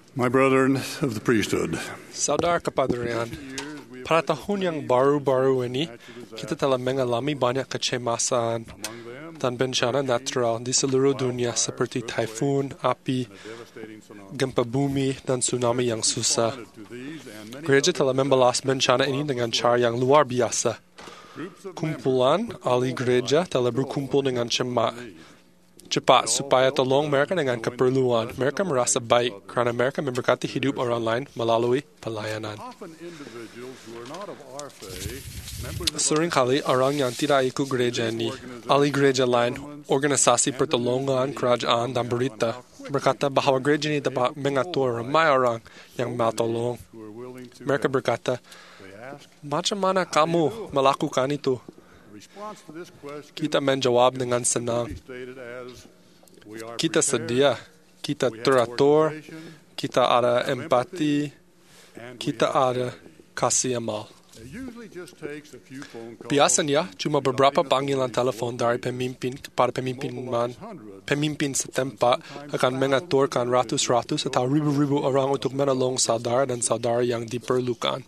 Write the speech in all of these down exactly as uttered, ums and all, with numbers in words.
My brethren of the priesthood, Saudara kepadrian, pada tahun yang baru-baru ini, kita telah mengalami banyak kecemasan dan bencana natural di seluruh dunia seperti taifun, api, gempa bumi, dan tsunami yang susah. Gereja telah membalas bencana ini dengan cara yang luar biasa. Kumpulan ahli gereja telah berkumpul dengan cepat, cepat supaya tolong mereka dengan keperluan. Mereka merasa baik kerana mereka memberkati hidup orang lain melalui pelayanan. Seringkali orang yang tidak ikut gereja ini, ahli gereja lain, organisasi pertolongan, kerajaan, dan berita, berkata bahawa gereja ini dapat mengatur ramai orang yang mau tolong. Mereka berkata, macam mana kamu melakukan itu? Kita menjawab dengan senang. Kita sedia, kita teratur, kita ada empati, kita ada kasih amal. Biasanya, cuma beberapa panggilan telefon dari pemimpin kepada pemimpin, pemimpin setempat akan mengaturkan ratus-ratus atau ribu-ribu orang untuk menolong saudara dan saudara yang diperlukan.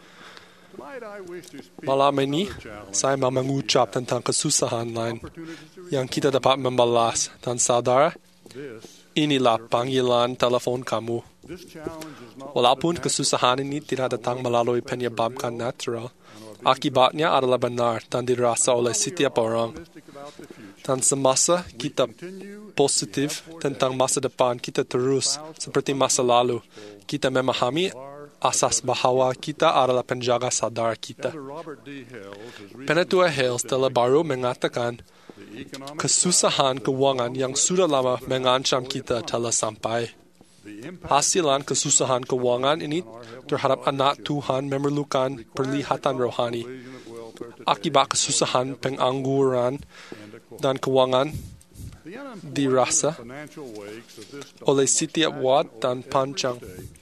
Malam ini, saya mau mengucap tentang kesusahan lain yang kita dapat membalas. Dan saudara, inilah panggilan telefon kamu. Walaupun kesusahan ini tidak datang melalui penyebabkan natural, akibatnya adalah benar dan dirasa oleh setiap orang. Dan semasa kita positif tentang masa depan kita terus seperti masa lalu, kita memahami asas bahawa kita adalah penjaga saudara kita. Penatua Hales telah baru mengatakan, kesusahan keuangan yang sudah lama mengancam kita telah sampai. Hasilan kesusahan keuangan ini terhadap anak Tuhan memerlukan perlihatan rohani. Akibat kesusahan pengangguran dan keuangan dirasa oleh setiap wad dan pancang.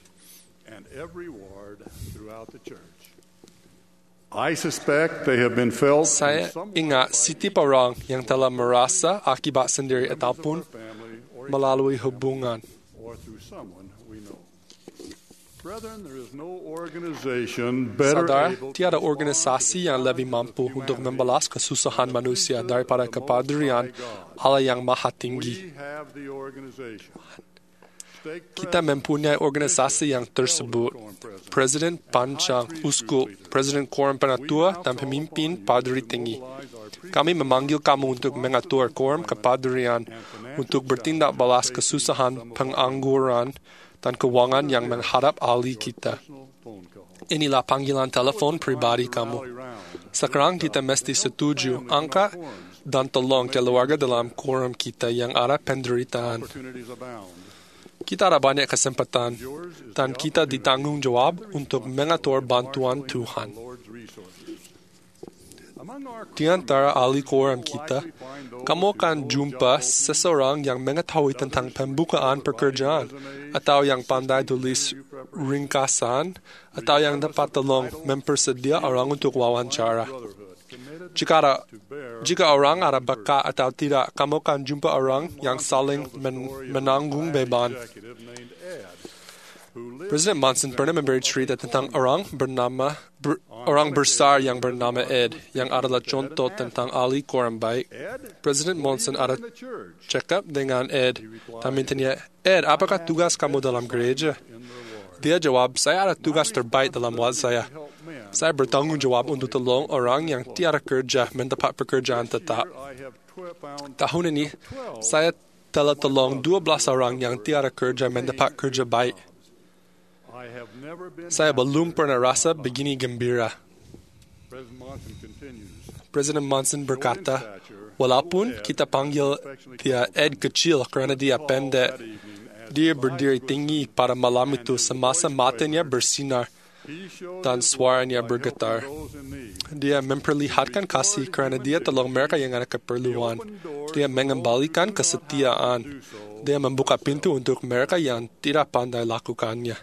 I suspect they have been felt. Saya ingat setiap orang yang telah merasa akibat sendiri ataupun melalui hubungan. Saudara, tiada organisasi yang lebih mampu untuk membalas kesusahan manusia daripada kepadrian Allah yang Maha Tinggi. Kita mempunyai organisasi yang tersebut. Presiden Pancang, Uskup, Presiden Quorum Penatua, dan pemimpin Padri Tinggi. Kami memanggil kamu untuk mengatur Quorum Kepadrian untuk bertindak balas kesusahan pengangguran dan keuangan yang menghadap ahli kita. Inilah panggilan telefon pribadi kamu. Sekarang kita mesti setuju, angkat dan tolong keluarga dalam quorum kita yang ada penderitaan. Kita ada banyak kesempatan dan kita ditanggung jawab untuk mengatur bantuan Tuhan. Di antara ahli quorum kita, kamu akan jumpa seseorang yang mengetahui tentang pembukaan pekerjaan atau yang pandai tulis ringkasan atau yang dapat tolong mempersedia orang untuk wawancara. Jika, ada, jika orang ada bakat atau tidak, kamu akan jumpa orang yang saling men, menanggung beban. Presiden Monson pernah memberi cerita tentang orang bernama ber, orang besar yang bernama Ed, yang adalah contoh tentang ahli quorum baik. Presiden Monson ada cakap dengan Ed dan mintanya, Ed, apakah tugas kamu dalam gereja? Dia jawab, saya ada tugas terbaik dalam wad saya. Saya bertanggung jawab untuk tolong orang yang tiada kerja mendapat pekerjaan tetap. Tahun ini, saya telah tolong dua belas orang yang tiada kerja mendapat kerja baik. Saya belum pernah rasa begini gembira. Presiden Monson berkata, walaupun kita panggil dia Ed kecil kerana dia pendek, dia berdiri tinggi pada malam itu semasa matanya bersinar dan suaranya bergetar. Dia memperlihatkan kasih kerana dia tolong mereka yang ada keperluan. Dia mengembalikan kesetiaan. Dia membuka pintu untuk mereka yang tidak pandai lakukannya.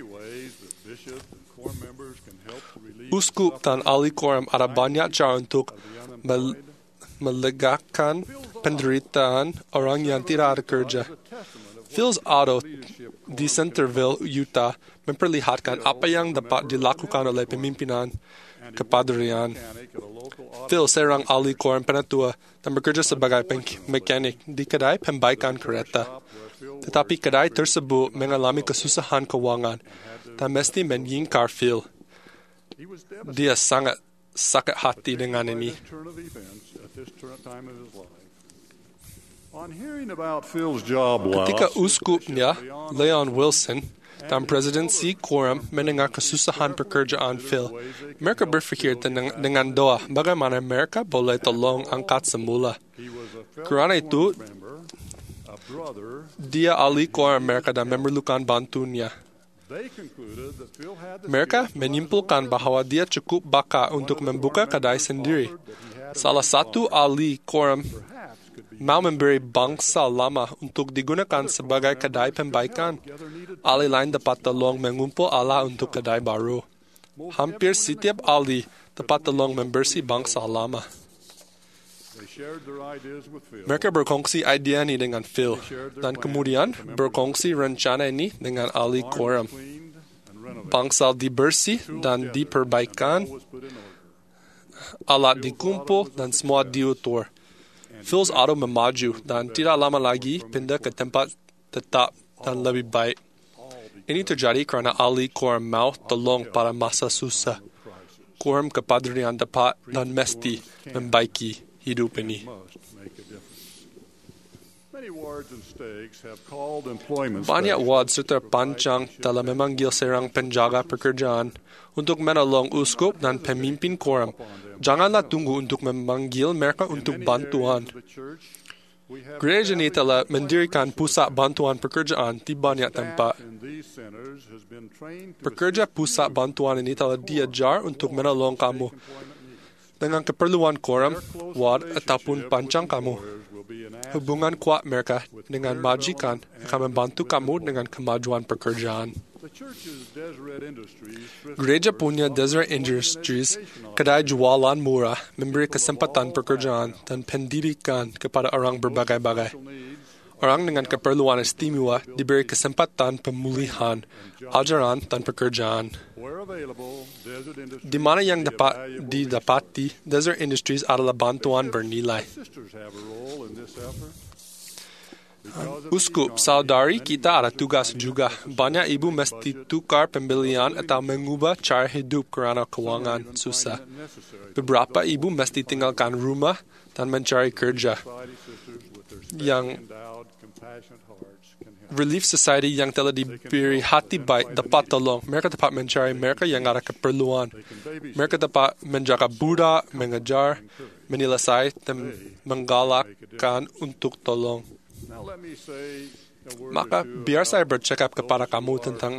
Uskup dan ahli quorum ada banyak cara untuk melegakan penderitaan orang yang tidak ada kerja. Phil's Auto di Centerville, Utah, memperlihatkan apa yang dapat dilakukan oleh pemimpinan kepadrian. Phil seorang ahli koran penatua dan bekerja sebagai mekanik di kedai pembaikan kereta. Tetapi kedai tersebut mengalami kesusahan keuangan dan mesti menyingkar Phil. Dia sangat sakit hati dengan ini. Ketika uskupnya, Leon Wilson, dan presidensi Quorum mendengar kesusahan pekerjaan Phil, mereka berfikir dengan, dengan doa bagaimana mereka boleh tolong angkat semula. Kerana itu, dia ahli Quorum mereka dan memerlukan bantuannya. Mereka menyimpulkan bahawa dia cukup baka untuk membuka kedai sendiri. Salah satu ahli Quorum mau memberi bangsa lama untuk digunakan sebagai kedai pembaikan. Ahli lain dapat tolong mengumpul ala untuk kedai baru. Hampir setiap ahli dapat tolong membersih bangsa lama. Mereka berkongsi idea ini dengan Phil dan kemudian berkongsi rencana ini dengan ahli Quorum. Bangsa dibersih dan diperbaikan, alat dikumpul dan semua diutur. Phil's Auto memaju dan tidak lama lagi pindah ke tempat tetap dan lebih baik. Ini terjadi kerana ahli Quorum mau tolong pada masa susah. Quorum kepadrian dapat dan mesti membaiki hidup ini. Banyak wad serta panjang telah memanggil seorang penjaga pekerjaan untuk menolong uskup dan pemimpin Quorum. Janganlah tunggu untuk memanggil mereka untuk bantuan. Gereja ini telah mendirikan pusat bantuan pekerjaan di banyak tempat. Pekerja pusat bantuan ini telah diajar untuk menolong kamu dengan keperluan Quorum, wad ataupun panjang kamu. Hubungan kuat mereka dengan majikan akan membantu kamu dengan kemajuan pekerjaan. Gereja punya Deseret Industries, kedai jualan murah, memberi kesempatan pekerjaan dan pendidikan kepada orang berbagai-bagai. Orang dengan keperluan istimewa diberi kesempatan pemulihan, ajaran dan pekerjaan. Di mana yang dapat didapati, Deseret Industries adalah bantuan bernilai. Uskup, saudari kita ada tugas juga. Banyak ibu mesti tukar pembelian atau mengubah cara hidup kerana keuangan susah. Beberapa ibu mesti tinggalkan rumah dan mencari kerja. Yang Relief Society yang telah diberi hati baik dapat tolong. Mereka dapat mencari mereka yang ada keperluan. Mereka dapat menjaga budak, mengajar, menyelesai dan menggalakkan untuk tolong. Maka biar saya bercakap kepada kamu tentang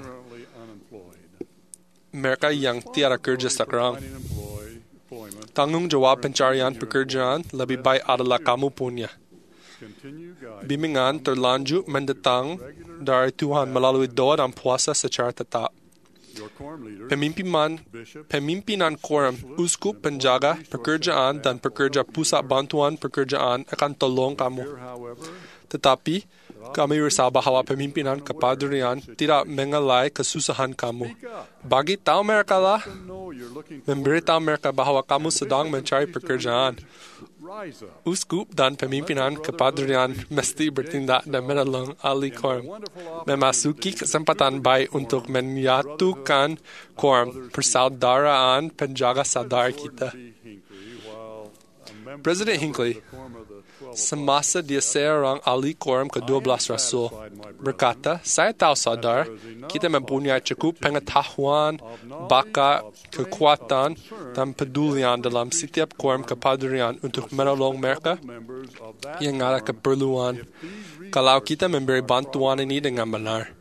mereka yang tiada kerja sekarang. Tanggung jawab pencarian pekerjaan lebih baik adalah kamu punya. Bimbingan terlanjut mendatang dari Tuhan melalui doa dan puasa secara tetap. Pemimpinan, pemimpinan Quorum, uskup, penjaga, pekerjaan, dan pekerja pusat bantuan pekerjaan akan tolong kamu. Tetapi, kami risau bahawa pemimpinan kepadrian tidak mengelai kesusahan kamu. Bagi tahu mereka lah, memberitahu mereka bahawa kamu sedang mencari pekerjaan. Uskup dan pemimpinan kepadrian mesti bertindak dan menolong ahli Quorum memasuki kesempatan baik untuk menyatukan Quorum persaudaraan penjaga saudara kita. Presiden Hinckley, semasa dia seorang ahli Quorum kedua belas Rasul, berkata, saya tahu saudara, kita mempunyai cukup pengetahuan, bakat, kekuatan, dan pedulian dalam setiap Quorum kepadrian untuk menolong mereka yang ada keperluan kalau kita memberi bantuan ini dengan benar.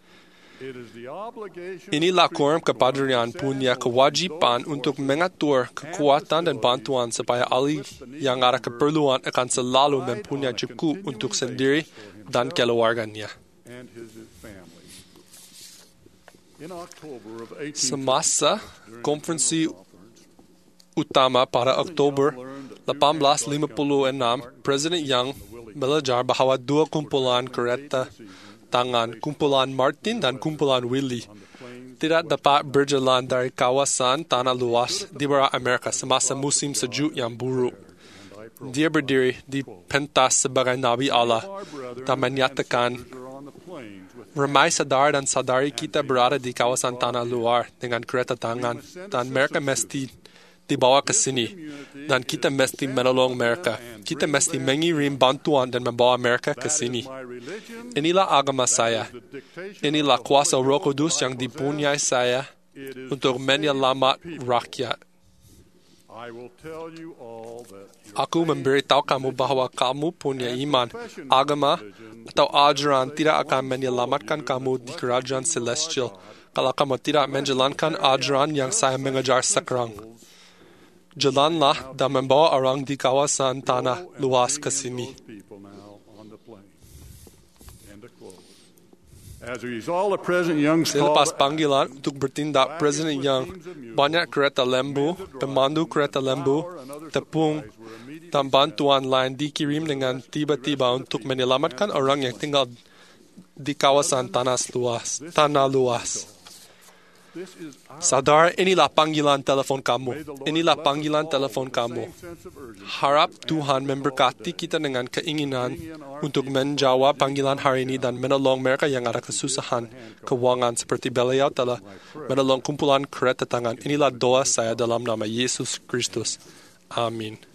Inilah Quorum kepadrian punya kewajiban untuk mengatur kekuatan dan bantuan supaya ahli yang ada keperluan akan selalu mempunyai cukup untuk sendiri dan keluarganya. Semasa konferensi utama pada Oktober delapan belas lima puluh enam, Presiden Young belajar bahawa dua kumpulan kereta tangan kumpulan Martin dan kumpulan Willie tidak dapat berjalan dari kawasan tanah luas di barat Amerika semasa musim sejuk yang buruk. Dia berdiri di pentas sebagai Nabi Allah dan menyatakan, ramai saudara dan saudari kita berada di kawasan tanah luar dengan kereta tangan dan mereka mesti dibawa ke sini dan kita mesti menolong mereka. Kita mesti mengirim bantuan dan membawa mereka ke sini. Inilah agama saya. Inilah kuasa Roh Kudus yang dipunyai saya untuk menyelamat rakyat. Aku memberitahu kamu bahwa kamu punya iman, agama, atau ajaran tidak akan menyelamatkan kamu di kerajaan celestial kalau kamu tidak menjalankan ajaran yang saya mengajar sekarang. Jalanlah dan membawa orang di kawasan tanah luas ke sini. Selepas panggilan untuk bertindak Presiden Young, banyak kereta lembu, pemandu kereta lembu, tepung, dan bantuan lain dikirim dengan tiba-tiba untuk menyelamatkan orang yang tinggal di kawasan tanah luas. Tanah luas. Saudara, inilah panggilan telepon kamu. Inilah panggilan telepon kamu. Harap Tuhan memberkati kita dengan keinginan untuk menjawab panggilan hari ini dan menolong mereka yang ada kesusahan keuangan seperti beliau telah menolong kumpulan kereta tangan. Inilah doa saya dalam nama Yesus Kristus. Amin.